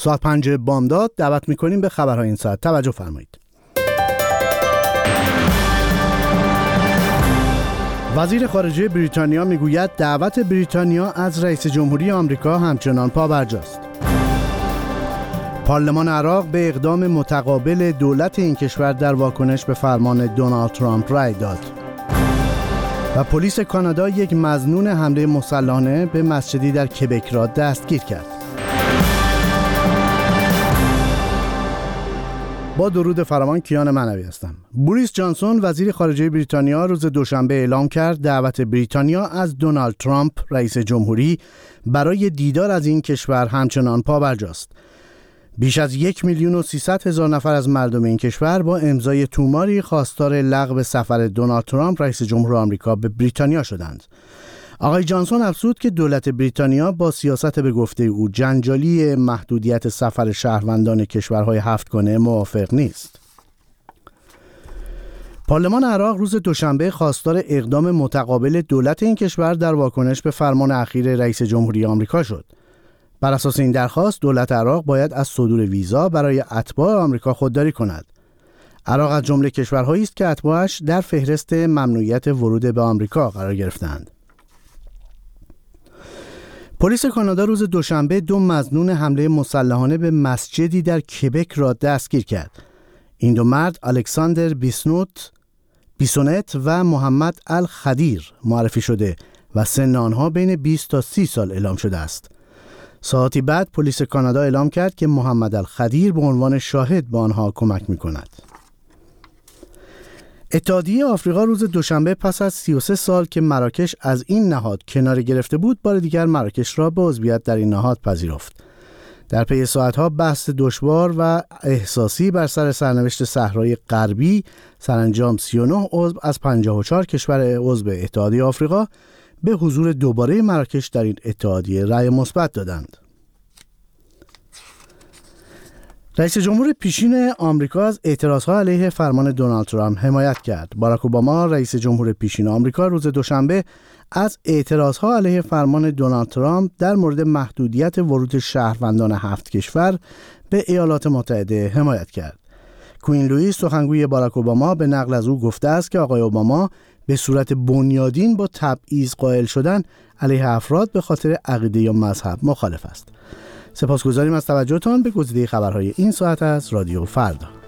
ساعت 5 بامداد دعوت می‌کنیم به خبرهای این ساعت. توجه فرمایید. وزیر خارجه بریتانیا میگوید دعوت بریتانیا از رئیس جمهوری آمریکا همچنان پابرجاست. پارلمان عراق به اقدام متقابل دولت این کشور در واکنش به فرمان دونالد ترامپ رأی داد. و پلیس کانادا یک مظنون حمله مسلحانه به مسجدی در کبک را دستگیر کرد. با درود فراوان، کیان معنوی هستم. بوریس جانسون وزیر خارجه بریتانیا روز دوشنبه اعلام کرد دعوت بریتانیا از دونالد ترامپ رئیس جمهوری برای دیدار از این کشور همچنان پابرجاست. بیش از 1,300,000 نفر از مردم این کشور با امضای توماری خواستار لغو سفر دونالد ترامپ رئیس جمهور آمریکا به بریتانیا شدند. آقای جانسون افزود که دولت بریتانیا با سیاست به گفته او جنجالی محدودیت سفر شهروندان کشورهای هفتگانه موافق نیست. پارلمان عراق روز دوشنبه خواستار اقدام متقابل دولت این کشور در واکنش به فرمان اخیر رئیس جمهوری آمریکا شد. بر اساس این درخواست دولت عراق باید از صدور ویزا برای اتباع آمریکا خودداری کند. عراق از جمله کشورهایی است که اتباعش در فهرست ممنوعیت ورود به آمریکا قرار گرفتند. پلیس کانادا روز دوشنبه 2 مظنون حمله مسلحانه به مسجدی در کبک را دستگیر کرد. این 2 مرد الکساندر بیسونت و محمد الخدیر معرفی شده و سن آنها بین 20 تا 30 سال اعلام شده است. ساعتی بعد پلیس کانادا اعلام کرد که محمد الخدیر به عنوان شاهد به آنها کمک می‌کند. اتحادیه آفریقا روز دوشنبه پس از 33 سال که مراکش از این نهاد کنار گرفته بود، بار دیگر مراکش را به عضویت در این نهاد پذیرفت. در پی ساعتها بحث دشوار و احساسی بر سر سرنوشت صحرای غربی، سرانجام 39 عضو از 54 کشور عضو اتحادیه آفریقا به حضور دوباره مراکش در این اتحادیه رأی مثبت دادند. رئیس جمهور پیشین آمریکا از اعتراضها علیه فرمان دونالد ترامپ حمایت کرد. باراک اوباما رئیس جمهور پیشین آمریکا روز دوشنبه از اعتراضها علیه فرمان دونالد ترامپ در مورد محدودیت ورود شهروندان 7 کشور به ایالات متحده حمایت کرد. کوین لوئیس سخنگوی باراک اوباما به نقل از او گفته است که آقای اوباما به صورت بنیادین با تبعیض قائل شدن علیه افراد به خاطر عقیده یا مذهب مخالف است. سپاسگزاریم از توجهتان به گزیده خبرهای این ساعت از رادیو فردا.